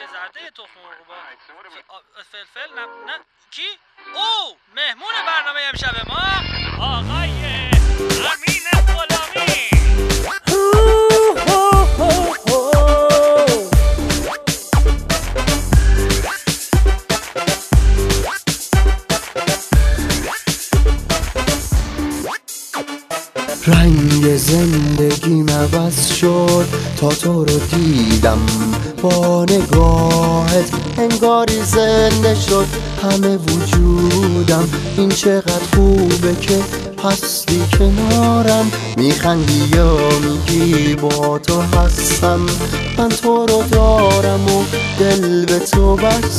سرکه زرده تخم مرغ با فلفل نه کی؟ او مهمون برنامه امشب ما آقای امین غلامی. رنگ زندگیم عوض شد تا تو رو دیدم، با نگاهت انگاری زنده شد همه وجودم. این چقدر خوبه که هستی کنارم، میخندی یا میگی با تو هستم. من تو رو دارم و دل به تو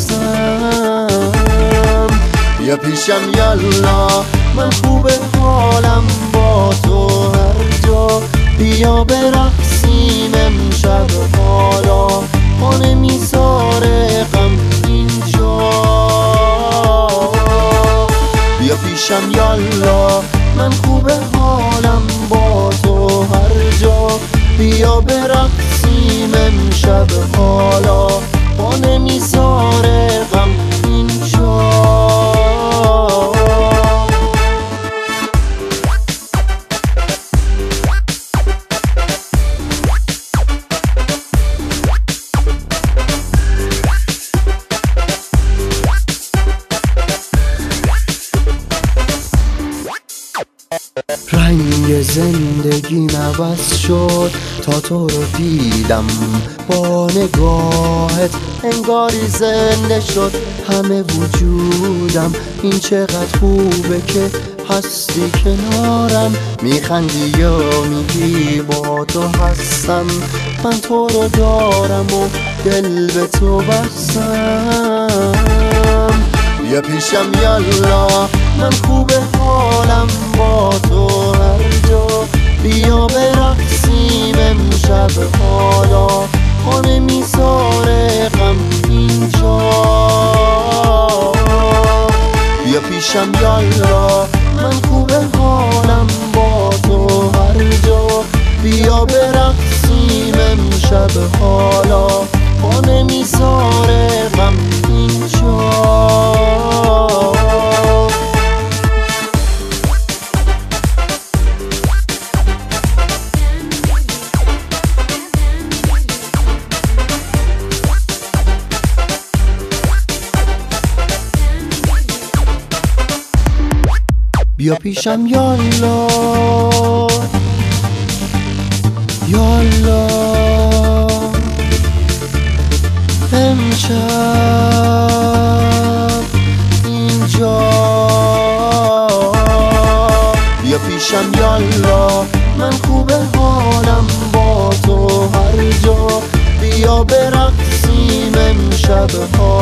بستم. بیا پیشم یالا، من خوبه حالم با تو هر جا. بیا برقصیم امشب حالا، ما نمیذاره غم اینجا. بیا پیشم یالا، من خوبه حالم با تو هر جا. بیا برقصیم امشب حالا، ما نمیذاره غم اینجا. رنگ زندگیم عوض شد تا تو رو دیدم، با نگاهت انگاری زنده شد همه وجودم. این چقدر خوبه که هستی کنارم، میخندی یا میگی با تو هستم. من تو رو دارم و دل به تو بستم. بیا پیشم یالا، من خوبه حالم با تو هر جا. بیا برقصیم امشب حالا، ما نمیذاره غم اینجا. بیا پیشم یالا، من خوبه حالم با تو هر جا. بیا برقصیم امشب حالا، ما نمیذاره غم اینجا. بیا پیشم یالا، یالا امشب اینجا. بیا پیشم یالا، من خوبه حالم با تو هر جا. بیا برقصیم امشب ها،